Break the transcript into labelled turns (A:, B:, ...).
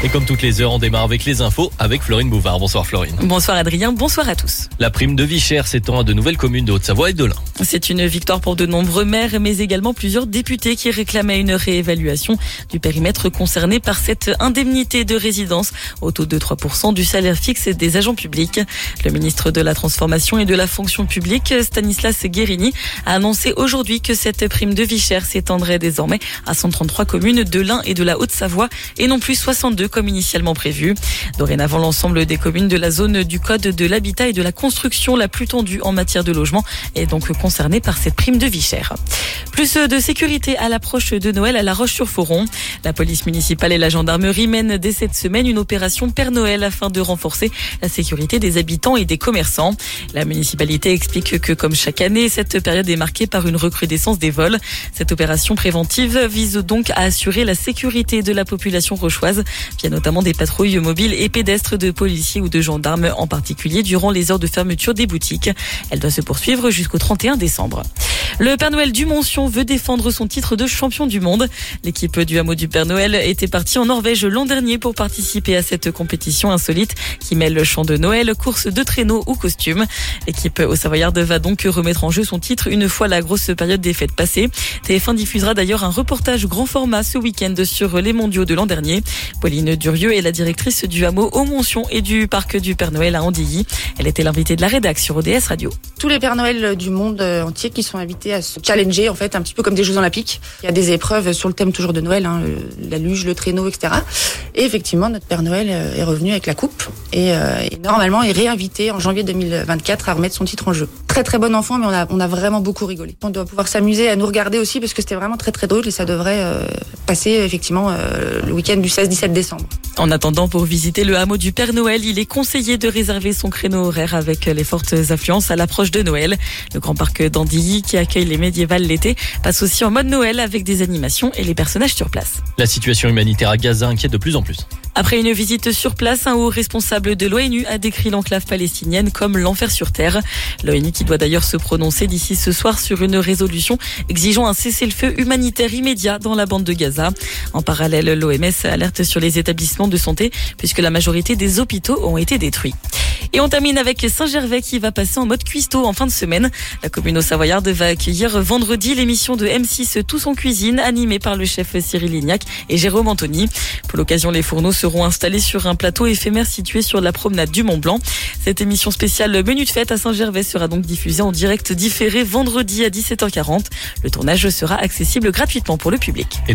A: Et comme toutes les heures, on démarre avec les infos avec Florine Bouvard. Bonsoir Florine.
B: Bonsoir Adrien, bonsoir à tous.
A: La prime de vie chère s'étend à de nouvelles communes de Haute-Savoie et de l'Ain.
B: C'est une victoire pour de nombreux maires, mais également plusieurs députés qui réclamaient une réévaluation du périmètre concerné par cette indemnité de résidence au taux de 3% du salaire fixe des agents publics. Le ministre de la Transformation et de la Fonction publique, Stanislas Guerini, a annoncé aujourd'hui que cette prime de vie chère s'étendrait désormais à 133 communes de l'Ain et de la Haute-Savoie et non plus 62 comme initialement prévu. Dorénavant, l'ensemble des communes de la zone du code de l'habitat et de la construction la plus tendue en matière de logement est donc concernée par cette prime de vie chère. Plus de sécurité à l'approche de Noël à La Roche-sur-Foron. La police municipale et la gendarmerie mènent dès cette semaine une opération Père Noël afin de renforcer la sécurité des habitants et des commerçants. La municipalité explique que comme chaque année, cette période est marquée par une recrudescence des vols. Cette opération préventive vise donc à assurer la sécurité de la population rochoise via notamment des patrouilles mobiles et pédestres de policiers ou de gendarmes, en particulier durant les heures de fermeture des boutiques. Elle doit se poursuivre jusqu'au 31 décembre. Le Père Noël du Montsion veut défendre son titre de champion du monde. L'équipe du hameau du Père Noël était partie en Norvège l'an dernier pour participer à cette compétition insolite qui mêle chant de Noël, course de traîneau ou costume. L'équipe haut-savoyarde va donc remettre en jeu son titre une fois la grosse période des fêtes passée. TF1 diffusera d'ailleurs un reportage grand format ce week-end sur les mondiaux de l'an dernier. Pauline Durieux est la directrice du hameau au Montsion et du parc du Père Noël à Andilly. Elle était l'invitée de la rédac sur ODS Radio.
C: Tous les Pères Noël du monde entier qui sont invités à se challenger, en fait, un petit peu comme des Jeux Olympiques. Il y a des épreuves sur le thème toujours de Noël, la luge, le traîneau, etc. Et effectivement, notre Père Noël est revenu avec la coupe et normalement est réinvité en janvier 2024 à remettre son titre en jeu. Très très bon enfant, mais on a vraiment beaucoup rigolé. On doit pouvoir s'amuser à nous regarder aussi parce que c'était vraiment très très drôle et ça devrait passer effectivement le week-end du 16-17 décembre.
B: En attendant, pour visiter le hameau du Père Noël, il est conseillé de réserver son créneau horaire avec les fortes affluences à l'approche de Noël. Le grand parc d'Andilly, qui accueille les médiévales l'été, passe aussi en mode Noël avec des animations et les personnages sur place.
A: La situation humanitaire à Gaza inquiète de plus en plus.
B: Après une visite sur place, un haut responsable de l'ONU a décrit l'enclave palestinienne comme l'enfer sur terre. L'ONU qui doit d'ailleurs se prononcer d'ici ce soir sur une résolution exigeant un cessez-le-feu humanitaire immédiat dans la bande de Gaza. En parallèle, l'OMS alerte sur les établissements de santé puisque la majorité des hôpitaux ont été détruits. Et on termine avec Saint-Gervais qui va passer en mode cuistot en fin de semaine. La commune haut-savoyarde va accueillir vendredi l'émission de M6 Tous en cuisine, animée par le chef Cyril Lignac et Jérôme Anthony. Pour l'occasion, les fourneaux seront installés sur un plateau éphémère situé sur la promenade du Mont-Blanc. Cette émission spéciale Menu de fête à Saint-Gervais sera donc diffusée en direct différé vendredi à 17h40. Le tournage sera accessible gratuitement pour le public.